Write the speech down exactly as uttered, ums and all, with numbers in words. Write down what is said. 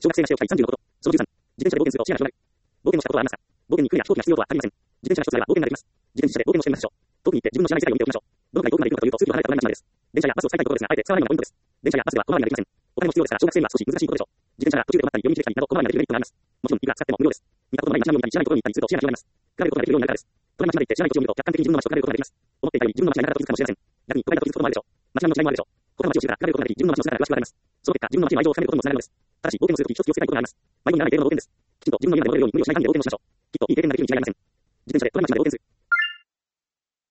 小学生がしておきたいさんじゅうのこと。そのじゅうさん、自転車で冒険すると視野が広がる。冒険をしたことはありますか？冒険に船や飛行機が必要とは限りません。自転車が一つあれば冒険ができます。自転車で冒険をしてみましょう。遠くに行って自分の知らない世界を見ておきましょう。どのくらい遠くまで行くのかというと、数キロ離れた隣の島です。電車やバスを使いたいところですが、あえて使わないのがポイントです。電車やバスでは小回りができません。お金も必要ですから、小学生には少し難しいことでしょう。自転車が途中で止まったり、寄り道できたりなど、小回りができるメリットがあります。もちろん、いくら使っても無料です。見たことのない街並みを見たり、知らないところに行ったりすると視野が広がります。比べることができるようになるからです。隣の街まで行って知らない土地を見ると、客観的に自分の街と比べることができます。思っていたより自分の街が長かったと気づくかもしれません。逆に、都会だと気づくこともあるでしょう。街並みの違いもあるでしょう。他の街を知るから比べることができ、自分の街の姿が詳しくわかります。その結果、自分の街に愛情を深めることにもつながるのです。ただし、冒険をするとき一つ気をつけたいことがあります。迷子にならない程度の冒険です。きちんと自分の家まで戻れるように無理をしない限りの冒険をしましょう。きっといい経験ができるに違いありません。自転車で隣の街まで冒険する。